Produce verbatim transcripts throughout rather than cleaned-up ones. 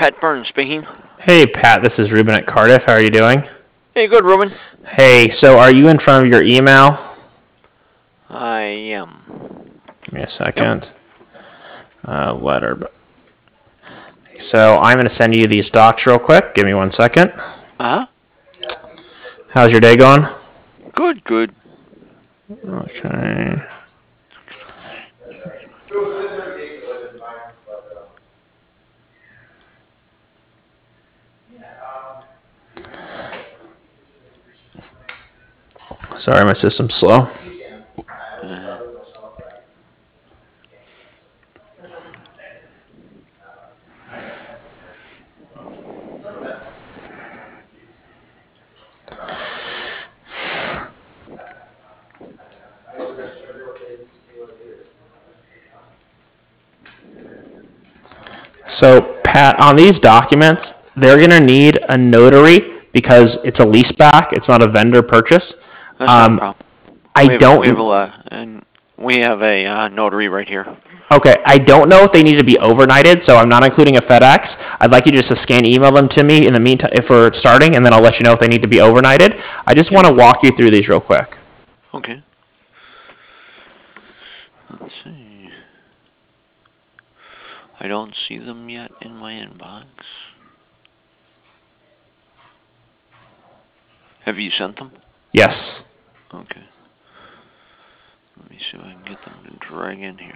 Pat Burns speaking. Hey, Pat, this is Ruben at Cardiff. How are you doing? Hey, good, Ruben. Hey, so are you in front of your email? I am. Give me a second. Uh, letter. So I'm going to send you these docs real quick. Give me one second. Uh-huh. How's your day going? Good, good. Okay. Sorry, my system's slow. Uh, So, Pat, on these documents, they're going to need a notary because it's a lease back. It's not a vendor purchase. that's Um, not a problem. I we have, don't. We have a, and we have a uh, notary right here. Okay, I don't know if they need to be overnighted, so I'm not including a FedEx. I'd like you just to scan email them to me in the meantime if we're starting, and then I'll let you know if they need to be overnighted. I just want to walk you through these real quick. Okay. Let's see. I don't see them yet in my inbox. Have you sent them? Yes. Okay. Let me see if I can get them to drag in here.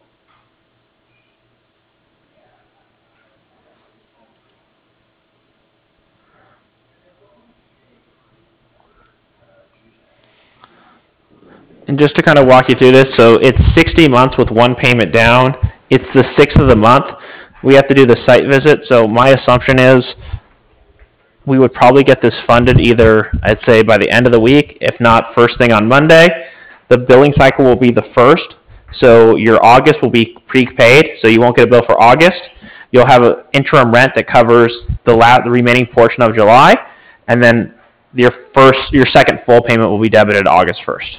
And just to kind of walk you through this, so it's sixty months with one payment down. It's the sixth of the month. We have to do the site visit, so my assumption is we would probably get this funded either, I'd say, by the end of the week, if not first thing on Monday. The billing cycle will be the first, so your August will be prepaid, so you won't get a bill for August. You'll have an interim rent that covers the, la- the remaining portion of July, and then your first, your second full payment will be debited August first.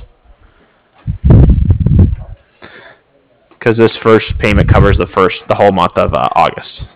Because this first payment covers the first, the whole month of uh, August.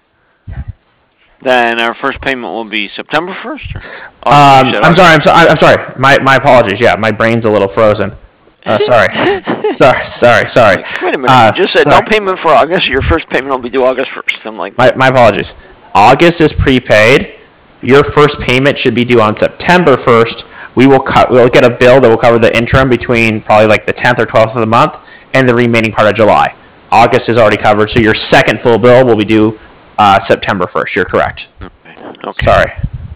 Then our first payment will be September first? Or? Oh, um, I'm sorry, I'm, so, I'm sorry. My, my apologies. Yeah, my brain's a little frozen. Uh, sorry. sorry, sorry, sorry. Like, wait a minute. Uh, you just said sorry. no payment for August. Your first payment will be due August first. I'm like, my, my apologies. August is prepaid. Your first payment should be due on September first. We will cut. We'll get a bill that will cover the interim between probably like the tenth or twelfth of the month and the remaining part of July. August is already covered, so your second full bill will be due uh, September first. You're correct. okay. Okay. Sorry.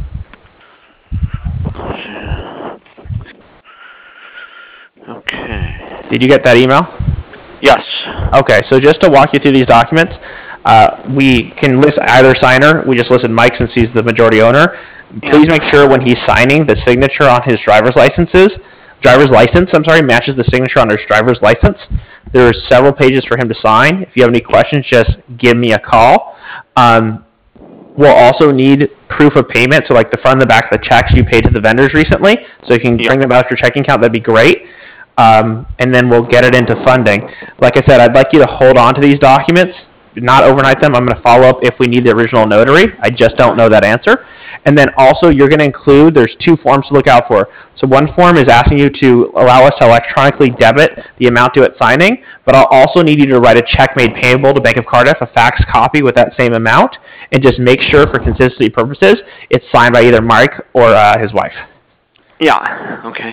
Okay. Did you get that email? Yes. Okay, so just to walk you through these documents, uh, we can list either signer. We just listed Mike since he's the majority owner. Please make sure when he's signing, the signature on his driver's licenses, driver's license, I'm sorry, matches the signature on his driver's license. There's several pages for him to sign. If you have any questions, just give me a call. Um, we'll also need proof of payment, so like the front and the back of the checks you paid to the vendors recently, so you can Yep. bring them out of your checking account. That'd be great. Um, and then we'll get it into funding. Like I said, I'd like you to hold on to these documents, not overnight them. I'm going to follow up if we need the original notary. I just don't know that answer. And then also you're going to include, there's two forms to look out for. So one form is asking you to allow us to electronically debit the amount due at signing, but I'll also need you to write a check made payable to Bank of Cardiff, a fax copy with that same amount, and just make sure for consistency purposes, it's signed by either Mike or uh, his wife. Yeah. Okay.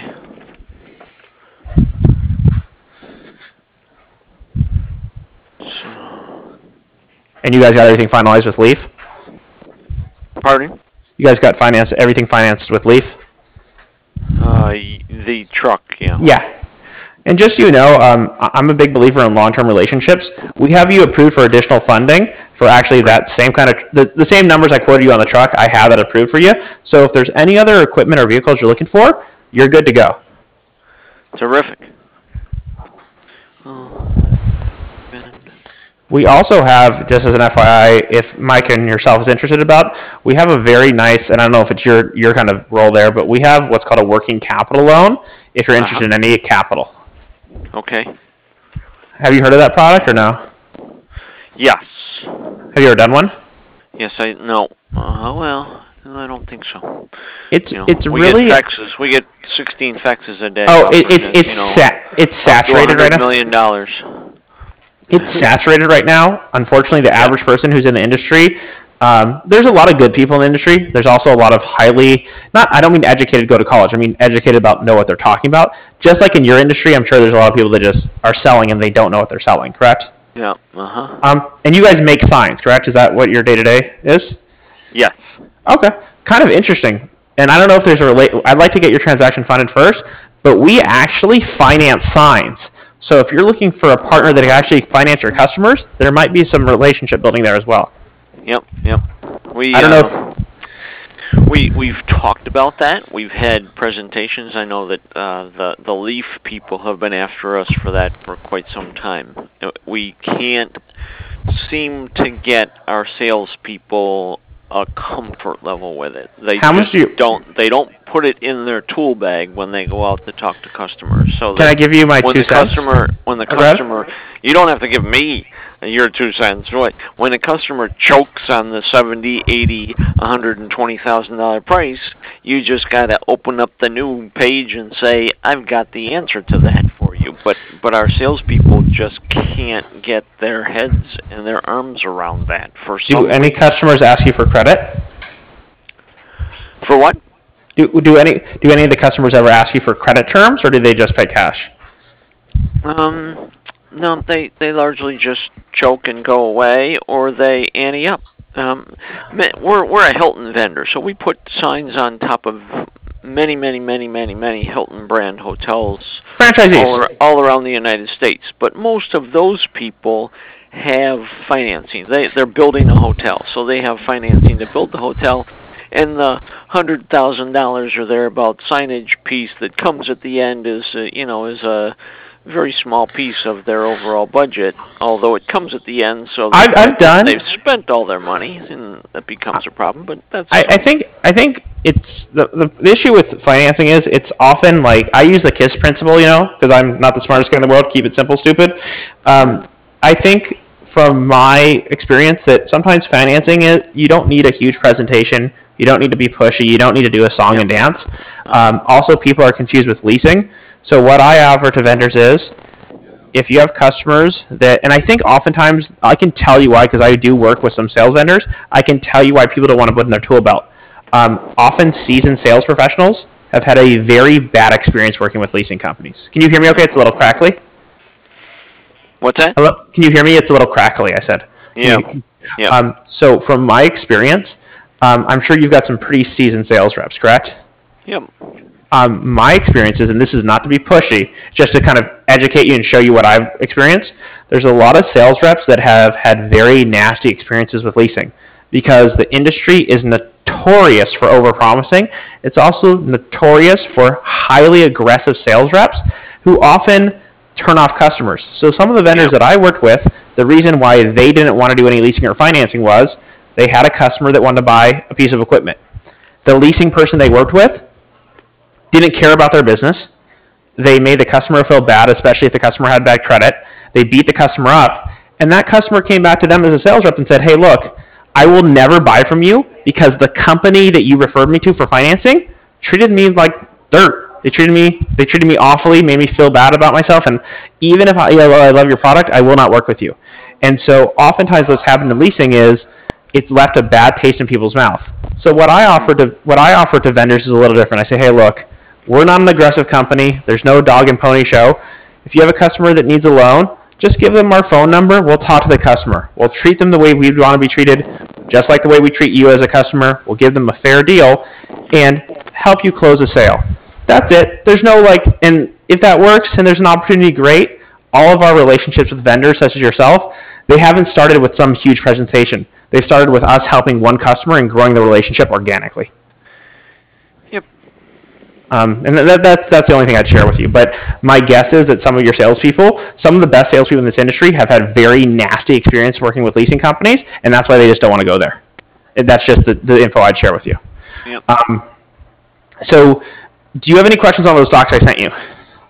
And you guys got everything finalized with Leaf? Pardon? You guys got finance everything financed with Leaf? Uh, the truck, yeah. Yeah. And just so you know, um, I'm a big believer in long-term relationships. We have you approved for additional funding for actually that same kind of, the, the same numbers I quoted you on the truck, I have that approved for you. So if there's any other equipment or vehicles you're looking for, you're good to go. Terrific. We also have, just as an F Y I, if Mike and yourself is interested about, we have a very nice, and I don't know if it's your, your kind of role there, but we have what's called a working capital loan if you're interested Uh-huh. in any capital. Okay. Have you heard of that product or no? Yes. Have you ever done one? Yes, I no. Uh, well, no, I don't think so. It's You know, it's we really get faxes. We get sixteen faxes a day. oh it, Offering it's us, it's you know, sa- it's up to a saturated right hundred now. million dollars. It's saturated right now. Unfortunately, the Yeah. average person who's in the industry, um, there's a lot of good people in the industry. There's also a lot of highly, not, I don't mean educated go to college. I mean educated about know what they're talking about. Just like in your industry, I'm sure there's a lot of people that just are selling and they don't know what they're selling, correct? Yeah. Uh huh. Um, and you guys make signs, correct? Is that what your day to day is? Yes. Okay, kind of interesting. And I don't know if there's a relate. I'd like to get your transaction funded first, but we actually finance signs. So if you're looking for a partner that can actually finance your customers, there might be some relationship building there as well. Yep. Yep. We. I don't know Um, if we we've talked about that. We've had presentations. I know that uh, the the Leaf people have been after us for that for quite some time. Uh, We can't seem to get our salespeople a comfort level with it. They how much just do you. don't. They don't put it in their tool bag when they go out to talk to customers. So Can that I give you my when two the cents? customer, when the Go ahead. customer, you don't have to give me your two cents. What when the customer chokes on the seventy, eighty, one hundred and twenty thousand dollar price, you just got to open up the new page and say, "I've got the answer to that for you." But but our salespeople just can't get their heads and their arms around that for some. Do any customers ask you for credit? For what? Do, do any do any of the customers ever ask you for credit terms, or do they just pay cash? Um, no, they they largely just choke and go away, or they ante up. Um, we're we're a Hilton vendor, so we put signs on top of many, many, many, many, many Hilton brand hotels Franchisees. all, all around the United States. But most of those people have financing. They they're building a hotel, so they have financing to build the hotel, and the hundred thousand dollars or thereabout signage piece that comes at the end is uh, you know is a very small piece of their overall budget, although it comes at the end, so I've, I've done. they've spent all their money, and that becomes a problem. But that's I, I think I think it's the, the the issue with financing is it's often like I use the KISS principle, you know, because I'm not the smartest guy in the world. Keep it simple, stupid. Um, I think from my experience that sometimes financing it, you don't need a huge presentation. You don't need to be pushy. You don't need to do a song and dance. Um, also, people are confused with leasing. So what I offer to vendors is, if you have customers that, and I think oftentimes I can tell you why, because I do work with some sales vendors, I can tell you why people don't want to put in their tool belt. Um, often seasoned sales professionals have had a very bad experience working with leasing companies. Can you hear me okay? It's a little crackly. What's that? Hello? Can you hear me? It's a little crackly, I said. Yeah. You, yeah. Um, so from my experience, um, I'm sure you've got some pretty seasoned sales reps, correct? Yep. Um, my experiences, and this is not to be pushy, just to kind of educate you and show you what I've experienced, there's a lot of sales reps that have had very nasty experiences with leasing because the industry is notorious for overpromising. It's also notorious for highly aggressive sales reps who often turn off customers. So some of the vendors that I worked with, the reason why they didn't want to do any leasing or financing was they had a customer that wanted to buy a piece of equipment. The leasing person they worked with didn't care about their business. They made the customer feel bad, especially if the customer had bad credit. They beat the customer up, and that customer came back to them as a sales rep and said, hey, look, I will never buy from you because the company that you referred me to for financing treated me like dirt. They treated me they treated me awfully, made me feel bad about myself, and even if I, yeah, well, I love your product, I will not work with you. And so oftentimes what's happened in leasing is it's left a bad taste in people's mouth. So what I offer to what I offer to vendors is a little different. I say, hey, look, we're not an aggressive company. There's no dog and pony show. If you have a customer that needs a loan, just give them our phone number. We'll talk to the customer. We'll treat them the way we'd want to be treated, just like the way we treat you as a customer. We'll give them a fair deal and help you close a sale. That's it. There's no like, and if that works and there's an opportunity, great. All of our relationships with vendors, such as yourself, they haven't started with some huge presentation. They've started with us helping one customer and growing the relationship organically. Yep. Um, and that, that's that's the only thing I'd share with you. But my guess is that some of your salespeople, some of the best salespeople in this industry, have had very nasty experience working with leasing companies, and that's why they just don't want to go there. And that's just the, the info I'd share with you. Yep. Um, so, do you have any questions on those docs I sent you?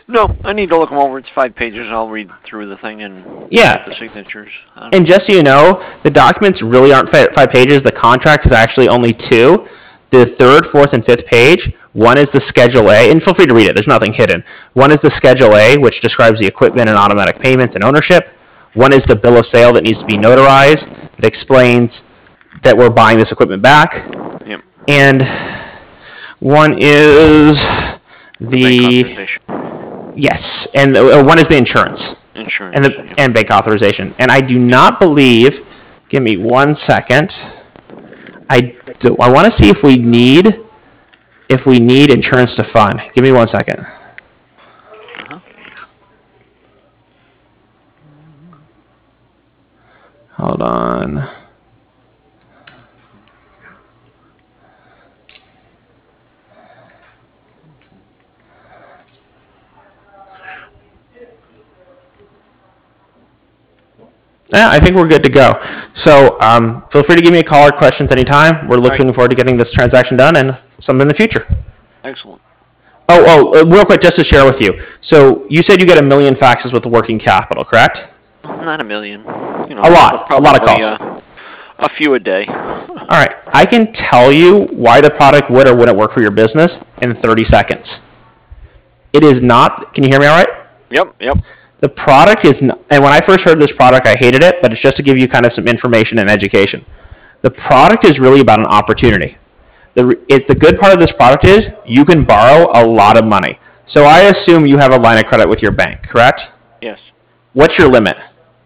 No, I need to look them over. It's five pages. I'll read through the thing and Yeah. get the signatures. I don't And just so you know, the documents really aren't fi- five pages. The contract is actually only two. The third, fourth, and fifth page, one is the Schedule A, and feel free to read it. There's nothing hidden. One is the Schedule A, which describes the equipment and automatic payments and ownership. One is the bill of sale that needs to be notarized. It explains that we're buying this equipment back. Yep. And one is Bank the authorization. yes, and uh, one is the insurance Insurance. and the yeah. and bank authorization. And I do not believe. Give me one second. I do, I want to see if we need if we need insurance to fund. Give me one second. Uh-huh. Hold on. Yeah, I think we're good to go. So um, feel free to give me a call or questions anytime. We're looking Right. forward to getting this transaction done and some in the future. Excellent. Oh, oh, uh, real quick, just to share with you. So you said you get a million faxes with the working capital, correct? Not a million. You know, A lot. but A lot of probably, calls. Uh, a few a day. All right. I can tell you why the product would or wouldn't work for your business in thirty seconds. It is not. Can you hear me all right? Yep. Yep. The product is, not, and when I first heard this product, I hated it, but it's just to give you kind of some information and education. The product is really about an opportunity. The, it, the good part of this product is you can borrow a lot of money. So I assume you have a line of credit with your bank, correct? Yes. What's your limit?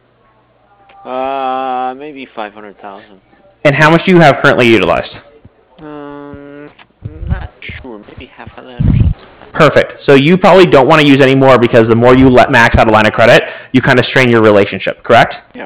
Uh, maybe five hundred thousand. And how much do you have currently utilized? Um, not sure. Maybe half of that or something. Perfect. So you probably don't want to use any more because the more you let max out a line of credit, you kind of strain your relationship, correct? Yeah.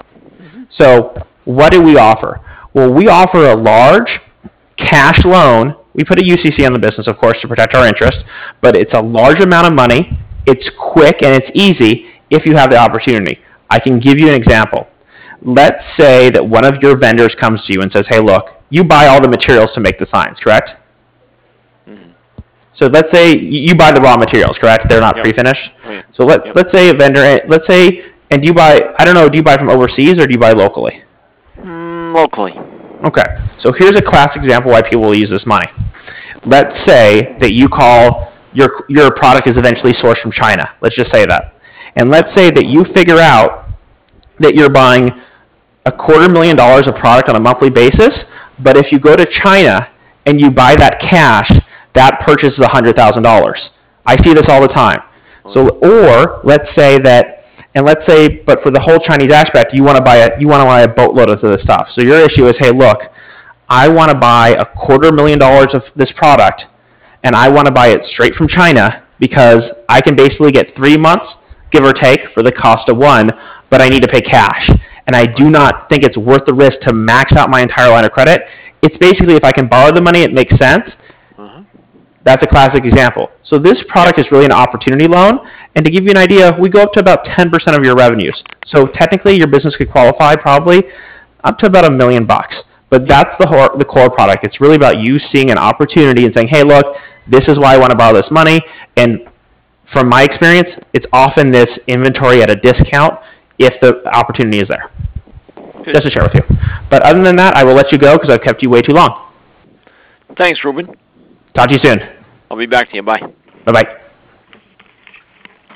So what do we offer? Well, we offer a large cash loan. We put a U C C on the business, of course, to protect our interest, but it's a large amount of money. It's quick and it's easy if you have the opportunity. I can give you an example. Let's say that one of your vendors comes to you and says, hey, look, you buy all the materials to make the signs, correct? Mm-hmm. So let's say you buy the raw materials, correct? They're not Yep. pre-finished. Oh, yeah. So let, Yep. let's say a vendor, let's say, and do you buy, I don't know, do you buy from overseas or do you buy locally? Mm, locally. Okay, so here's a classic example why people will use this money. Let's say that you call, your, your product is eventually sourced from China. Let's just say that. And let's say that you figure out that you're buying a quarter million dollars of product on a monthly basis, but if you go to China and you buy that cash, that purchase is one hundred thousand dollars. I see this all the time. So, or let's say that, and let's say, but for the whole Chinese aspect, you want to buy a, you want to buy a boatload of this stuff. So your issue is, hey, look, I want to buy a quarter million dollars of this product, and I want to buy it straight from China because I can basically get three months, give or take, for the cost of one, but I need to pay cash. And I do not think it's worth the risk to max out my entire line of credit. It's basically if I can borrow the money, it makes sense. Uh-huh. That's a classic example. So this product is really an opportunity loan. And to give you an idea, we go up to about ten percent of your revenues. So technically your business could qualify probably up to about a million bucks. But that's the, whole, the core product. It's really about you seeing an opportunity and saying, hey, look, this is why I want to borrow this money. And from my experience, it's often this inventory at a discount if the opportunity is there. Good. Just to share with you. But other than that, I will let you go because I've kept you way too long. Thanks, Ruben. Talk to you soon. I'll be back to you. Bye. Bye-bye.